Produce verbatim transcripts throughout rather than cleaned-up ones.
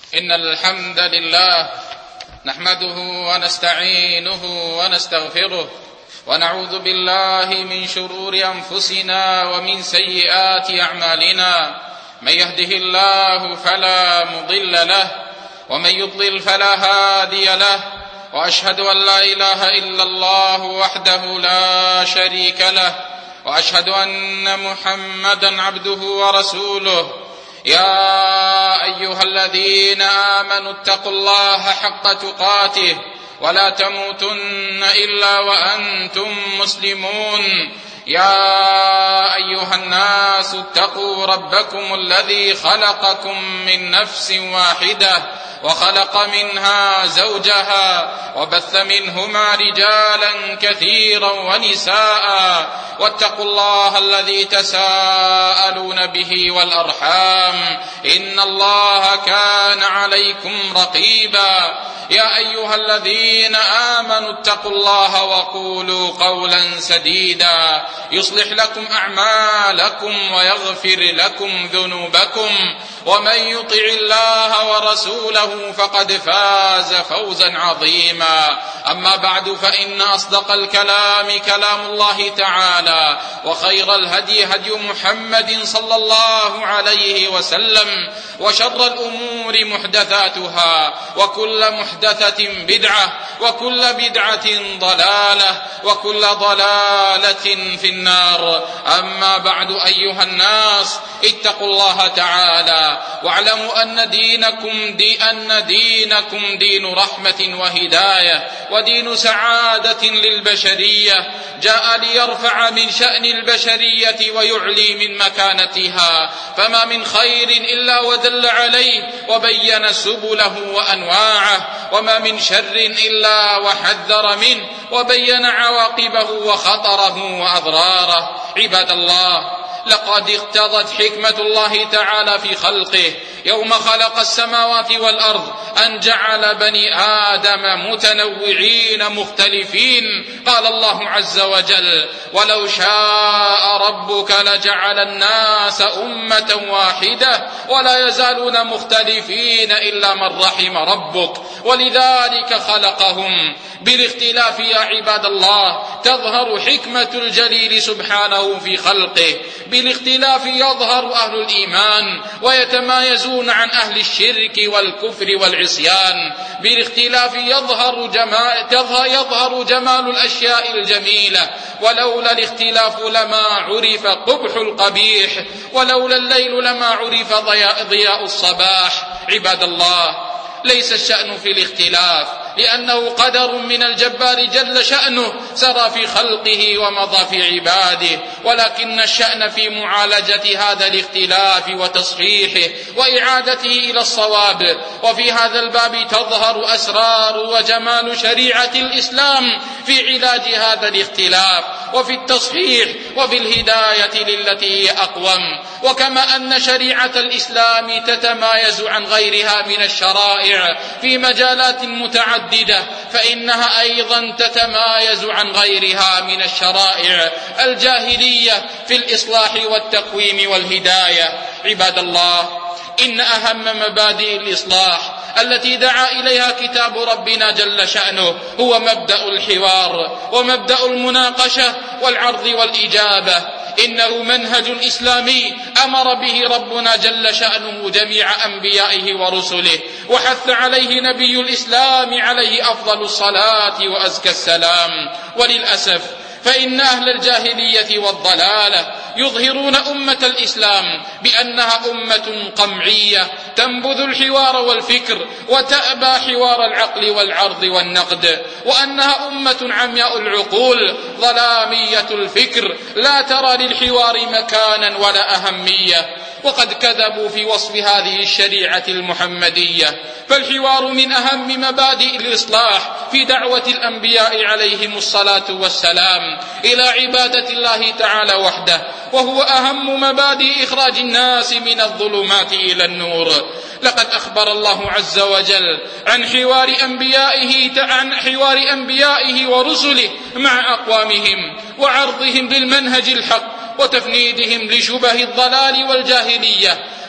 إن الحمد لله نحمده ونستعينه ونستغفره ونعوذ بالله من شرور أنفسنا ومن سيئات أعمالنا. من يهده الله فلا مضل له ومن يضلل فلا هادي له، وأشهد أن لا إله إلا الله وحده لا شريك له، وأشهد أن محمدا عبده ورسوله. يا أيها الذين آمنوا اتقوا الله حق تقاته ولا تموتن إلا وأنتم مسلمون. يا أيها الناس اتقوا ربكم الذي خلقكم من نفس واحدة وخلق منها زوجها وبث منهما رجالا كثيرا ونساء، واتقوا الله الذي تساءلون به والأرحام إن الله كان عليكم رقيبا. يا أيها الذين آمنوا اتقوا الله وقولوا قولا سديدا يصلح لكم أعمالكم ويغفر لكم ذنوبكم، ومن يطع الله ورسوله فقد فاز فوزا عظيما. أما بعد، فإن أصدق الكلام كلام الله تعالى، وخير الهدي هدي محمد صلى الله عليه وسلم، وشر الأمور محدثاتها، وكل محدثة بدعة، وكل بدعة ضلالة، وكل ضلالة في النار. أما بعد، أيها الناس، اتقوا الله تعالى واعلموا أن دينكم دي أن دينكم دين رحمة وهداية ودين سعادة للبشرية، جاء ليرفع من شأن البشرية ويعلي من مكانتها، فما من خير إلا ودل عليه وبين سبله وأنواعه، وما من شر إلا وحذر منه وبين عواقبه وخطره وأضراره. عباد الله، لقد اقتضت حكمة الله تعالى في خلقه يوم خلق السماوات والأرض أن جعل بني آدم متنوعين مختلفين. قال الله عز وجل: ولو شاء ربك لجعل الناس أمة واحدة ولا يزالون مختلفين إلا من رحم ربك، ولذلك خلقهم. بالاختلاف يا عباد الله تظهر حكمة الجليل سبحانه في خلقه، بالاختلاف يظهر أهل الإيمان ويتمايزون عن أهل الشرك والكفر والعصيان، بالاختلاف يظهر جمال, يظهر جمال الأشياء الجميلة، ولولا الاختلاف لما عرف قبح القبيح، ولولا الليل لما عرف ضياء, ضياء الصباح. عباد الله، ليس الشأن في الاختلاف، لأنه قدر من الجبار جل شأنه سرى في خلقه ومضى في عباده، ولكن الشأن في معالجة هذا الاختلاف وتصحيحه وإعادته إلى الصواب. وفي هذا الباب تظهر أسرار وجمال شريعة الإسلام في علاج هذا الاختلاف وفي التصحيح وفي الهداية للتي هي أقوم. وكما أن شريعة الإسلام تتمايز عن غيرها من الشرائع في مجالات متعددة، فإنها أيضا تتمايز عن غيرها من الشرائع الجاهلية في الإصلاح والتقويم والهداية. عباد الله، إن أهم مبادئ الإصلاح التي دعا إليها كتاب ربنا جل شأنه هو مبدأ الحوار ومبدأ المناقشة والعرض والإجابة. إنه منهج إسلامي أمر به ربنا جل شأنه جميع أنبيائه ورسله، وحث عليه نبي الإسلام عليه أفضل الصلاة وأزكى السلام. وللأسف فإن أهل الجاهلية والضلالة يظهرون أمة الإسلام بأنها أمة قمعية تنبذ الحوار والفكر وتأبى حوار العقل والعرض والنقد، وأنها أمة عمياء العقول ظلامية الفكر لا ترى للحوار مكانا ولا أهمية. وقد كذبوا في وصف هذه الشريعة المحمدية، فالحوار من أهم مبادئ الإصلاح في دعوة الأنبياء عليهم الصلاة والسلام إلى عبادة الله تعالى وحده، وهو أهم مبادئ إخراج الناس من الظلمات إلى النور. لقد أخبر الله عز وجل عن حوار أنبيائه عن حوار أنبيائه ورسله مع أقوامهم وعرضهم للمنهج الحق وتفنيدهم لشبه الضلال والجاهلية،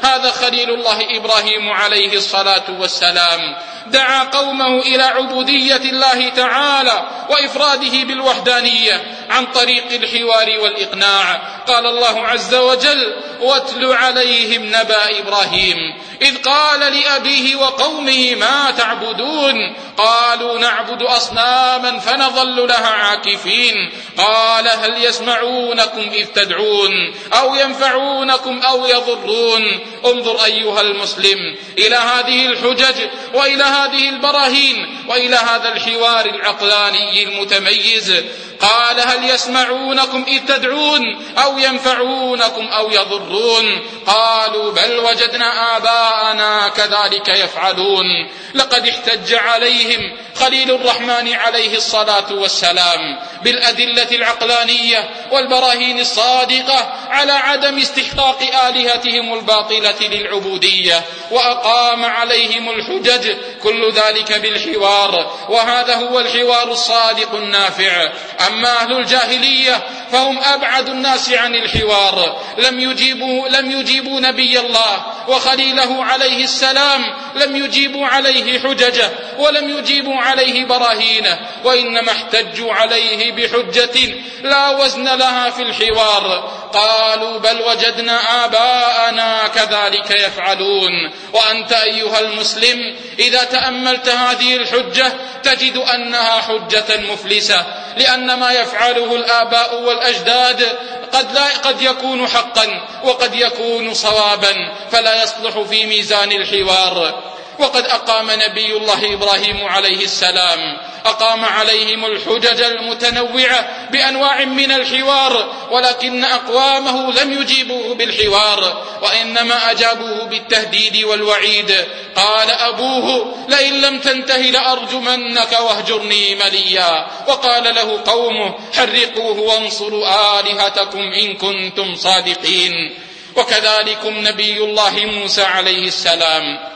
هذا خليل الله إبراهيم عليه الصلاة والسلام دعا قومه إلى عبودية الله تعالى وإفراده بالوحدانية عن طريق الحوار والإقناع. قال الله عز وجل: واتل عليهم نبأ إبراهيم إذ قال لأبيه وقومه ما تعبدون قالوا نعبد أصناما فنظل لها عاكفين قال هل يسمعونكم إذ تدعون أو ينفعونكم أو يضرون. انظر أيها المسلم إلى هذه الحجج وإلى هذه البراهين وإلى هذا الحوار العقلاني المتميز. قال هل يسمعونكم إذ تدعون أو ينفعونكم أو يضرون قالوا بل وجدنا آباءنا كذلك يفعلون. لقد احتج عليهم خليل الرحمن عليه الصلاة والسلام بالأدلة العقلانية والبراهين الصادقة على عدم استحقاق آلهتهم الباطلة للعبودية، وأقام عليهم الحجج كل ذلك بالحوار، وهذا هو الحوار الصادق النافع. أما أهل الجاهلية فهم أبعد الناس عن الحوار، لم يجيبوا, لم يجيبوا نبي الله وخليله عليه السلام، لم يجيبوا عليه حججه ولم يجيبوا عليه براهينه، وإنما احتجوا عليه بحجة لا وزن لها في الحوار. قالوا بل وجدنا آباءنا كذلك يفعلون. وأنت أيها المسلم إذا تأملت هذه الحجة تجد أنها حجة مفلسة، لأن ما يفعله الآباء والأجداد قد, لا قد يكون حقا وقد يكون صوابا، فلا يصلح في ميزان الحوار. وقد أقام نبي الله إبراهيم عليه السلام أقام عليهم الحجج المتنوعة بأنواع من الحوار، ولكن أقوامه لم يجيبوه بالحوار وإنما أجابوه بالتهديد والوعيد. قال أبوه لئن لم تنته لأرجمنك واهجرني مليا، وقال له قومه حرقوه وانصروا آلهتكم إن كنتم صادقين. وكذلكم نبي الله موسى عليه السلام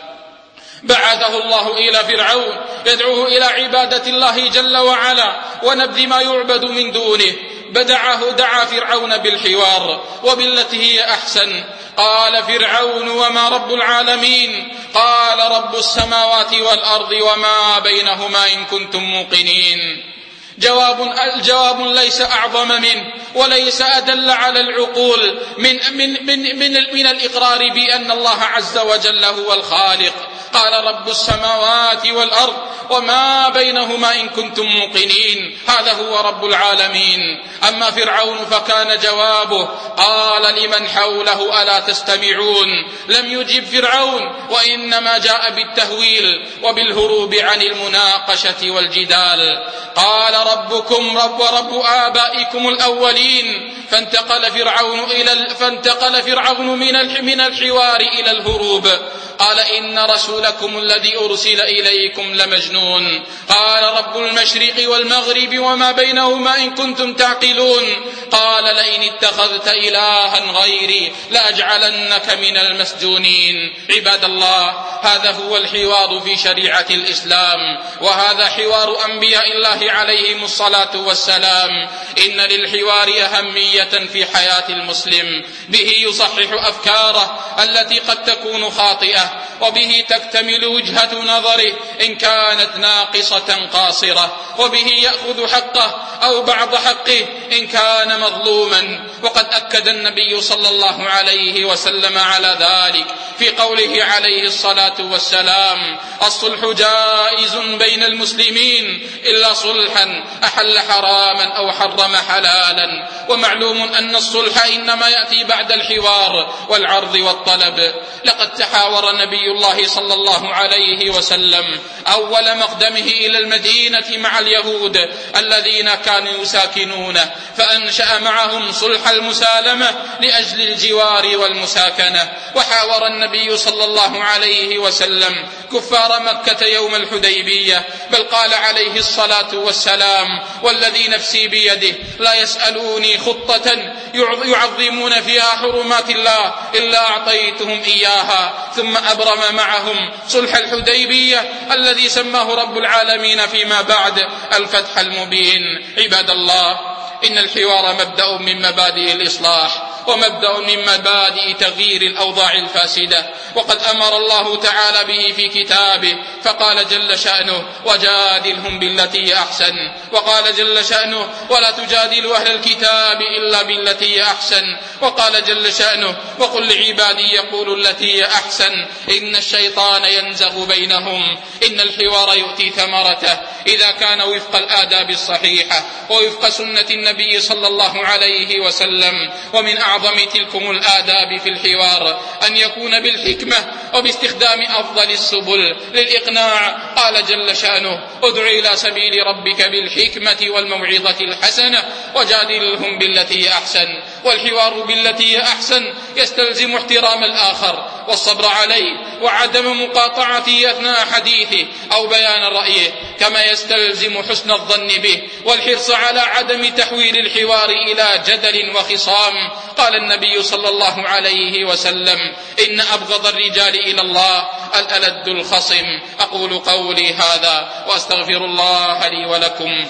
بعثه الله إلى فرعون يدعوه إلى عبادة الله جل وعلا ونبذ ما يعبد من دونه. بدعه دعا فرعون بالحوار وبالتي هي أحسن. قال فرعون وما رب العالمين؟ قال رب السماوات والأرض وما بينهما إن كنتم موقنين. جواب الجواب ليس أعظم منه وليس أدل على العقول من, من, من, من, من الإقرار بأن الله عز وجل هو الخالق. قال رب السماوات والأرض وما بينهما إن كنتم موقنين، هذا هو رب العالمين. أما فرعون فكان جوابه قال لمن حوله ألا تستمعون؟ لم يجب فرعون وإنما جاء بالتهويل وبالهروب عن المناقشة والجدال. قال ربكم رب ورب آبائكم الأولين. فانتقل فرعون إلى فانتقل فرعون من من الحوار إلى الهروب. قال إن رسولكم الذي أرسل إليكم لمجنون. قال رب المشرق والمغرب وما بينهما إن كنتم تعقلون. قال لئن اتخذت إلها غيري لأجعلنك من المسجونين. عباد الله، هذا هو الحوار في شريعة الإسلام، وهذا حوار أنبياء الله عليهم الصلاة والسلام. إن للحوار أهمية في حياة المسلم، به يصحح أفكاره التي قد تكون خاطئة، وبه تكتمل وجهة نظره إن كانت ناقصة قاصرة، وبه يأخذ حقه أو بعض حقه إن كان مظلوما. وقد أكد النبي صلى الله عليه وسلم على ذلك في قوله عليه الصلاة والسلام: الصلح جائز بين المسلمين إلا صلحا أحل حراما أو حرم حلالا. ومعلوم أن الصلح إنما يأتي بعد الحوار والعرض والطلب. لقد تحاور نبي الله صلى الله عليه وسلم أول مقدمه إلى المدينة مع اليهود الذين كانوا يساكنونه، فأنشأ معهم صلح المسالمة لأجل الجوار والمساكنة. وحاور النبي صلى الله عليه وسلم كفار مكة يوم الحديبية، بل قال عليه الصلاة والسلام: والذي نفسي بيده لا يسألوني خطة يعظمون فيها حرمات الله إلا أعطيتهم إياها. ثم أبرم معهم صلح الحديبية الذي سماه رب العالمين فيما بعد الفتح المبين. عباد الله، إن الحوار مبدأ من مبادئ الإصلاح، ومبدأ من مبادئ تغيير الأوضاع الفاسدة، وقد أمر الله تعالى به في كتابه فقال جل شأنه: وجادلهم بالتي هي أحسن. وقال جل شأنه: ولا تجادلوا أهل الكتاب إلا بالتي هي أحسن. وقال جل شأنه: وقل لعبادي يقولوا التي هي أحسن إن الشيطان ينزغ بينهم. إن الحوار يؤتي ثمرته إذا كان وفق الآداب الصحيحة ووفق سنة النبي صلى الله عليه وسلم. ومن أعظم تلكم الآداب في الحوار أن يكون بالحكمة وباستخدام أفضل السبل للإقناع. قال جل شأنه: ادع إلى سبيل ربك بالحكمة والموعظة الحسنة وجادلهم بالتي هي أحسن. والحوار بالتي هي أحسن يستلزم احترام الآخر والصبر عليه وعدم مقاطعته أثناء حديثه أو بيان رأيه، كما يستلزم حسن الظن به والحرص على عدم تحويل الحوار إلى جدل وخصام. قال النبي صلى الله عليه وسلم: إن أبغض الرجال إلى الله الألد الخصم. أقول قولي هذا وأستغفر الله لي ولكم.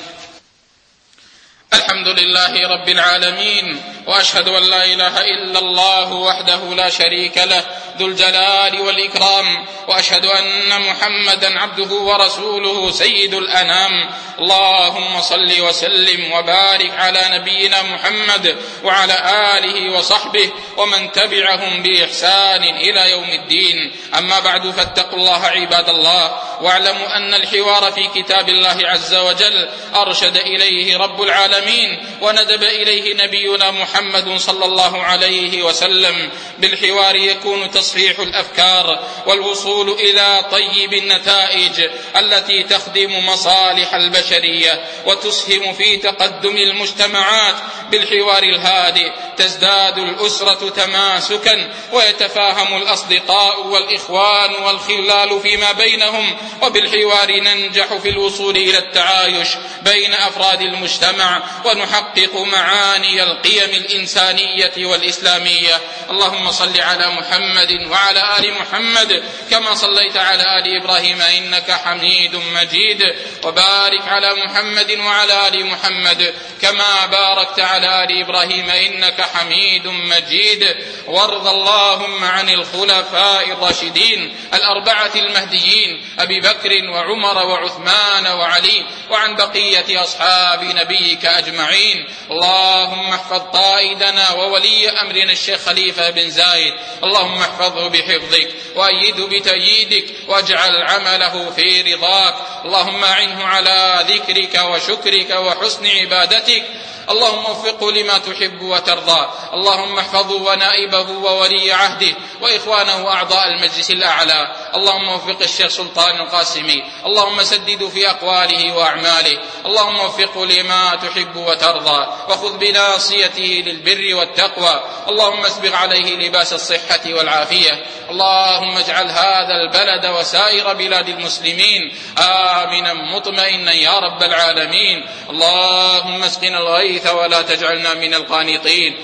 الحمد لله رب العالمين، وأشهد أن لا إله إلا الله وحده لا شريك له ذو الجلال والإكرام، وأشهد أن محمدا عبده ورسوله سيد الأنام. اللهم صل وسلم وبارك على نبينا محمد وعلى آله وصحبه ومن تبعهم بإحسان إلى يوم الدين. أما بعد، فاتقوا الله عباد الله، واعلموا أن الحوار في كتاب الله عز وجل أرشد إليه رب العالمين وندب إليه نبينا محمد صلى الله عليه وسلم. بالحوار يكون تصحيح الأفكار والوصول إلى طيب النتائج التي تخدم مصالح البشرية وتسهم في تقدم المجتمعات. بالحوار الهادئ تزداد الأسرة تماسكا ويتفاهم الأصدقاء والإخوان والخلال فيما بينهم. وبالحوار ننجح في الوصول إلى التعايش بين أفراد المجتمع ونحقق معاني القيم الإنسانية والإسلامية. اللهم صل على محمد وعلى آل محمد كما صليت على آل إبراهيم إنك حميد مجيد، وبارك على محمد وعلى آل محمد كما باركت على آل إبراهيم إنك حميد مجيد. وارض اللهم عن الخلفاء الراشدين الأربعة المهديين أبي بكر وعمر وعثمان وعلي، وعن بقية أصحاب نبيك أجمعين. اللهم احفظ قائدنا وولي أمرنا الشيخ خليفة بن زايد، اللهم احفظه بحفظك وأيده بتأييدك واجعل عمله في رضاك. اللهم أعنه على ذكرك وشكرك وحسن عبادتك. اللهم وفقه لما تحب وترضى. اللهم احفظه ونائبه وولي عهده وإخوانه أعضاء المجلس الأعلى. اللهم وفق الشيخ سلطان القاسمي، اللهم سدد في أقواله وأعماله. اللهم وفقه لما تحب وترضى وخذ بناصيته للبر والتقوى. اللهم اسبغ عليه لباس الصحة والعافية. اللهم اجعل هذا البلد وسائر بلاد المسلمين آمنا مطمئنا يا رب العالمين. اللهم اسقنا الغيث ولا تجعلنا من القانطين.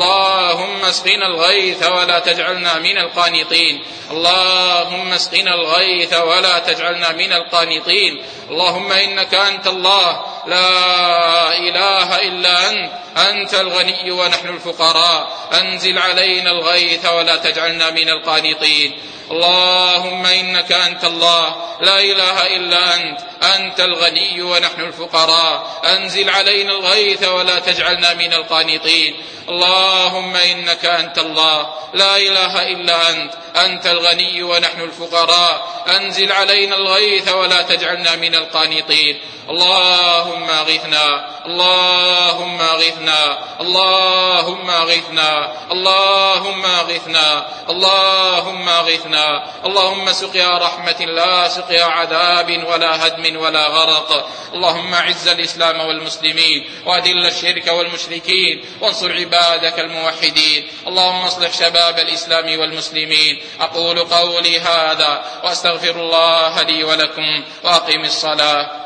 اللهم اسقنا الغيث ولا تجعلنا من القانطين. اللهم اسقنا الغيث ولا تجعلنا من القانطين. اللهم إنك أنت الله لا إله إلا أنت، أنت الغني ونحن الفقراء. أنزل علينا الغيث ولا تجعلنا من القانطين. اللهم إنك أنت الله لا إله إلا أنت، أنت الغني ونحن الفقراء. أنزل علينا الغيث ولا تجعلنا من القانطين. اللهم إنك أنت الله لا إله إلا أنت، أنت الغني ونحن الفقراء. أنزل علينا الغيث ولا تجعلنا من القانطين. اللهم أغثنا، اللهم أغثنا، اللهم أغثنا، اللهم أغثنا، اللهم أغثنا. اللهم سقيا رحمة لا سقيا عذاب ولا هدم ولا غرق. اللهم أعز الإسلام والمسلمين وأذل الشرك والمشركين وانصر عبادك الموحدين. اللهم اصلح شباب الإسلام والمسلمين. أقول قولي هذا وأستغفر الله لي ولكم، وأقم الصلاة.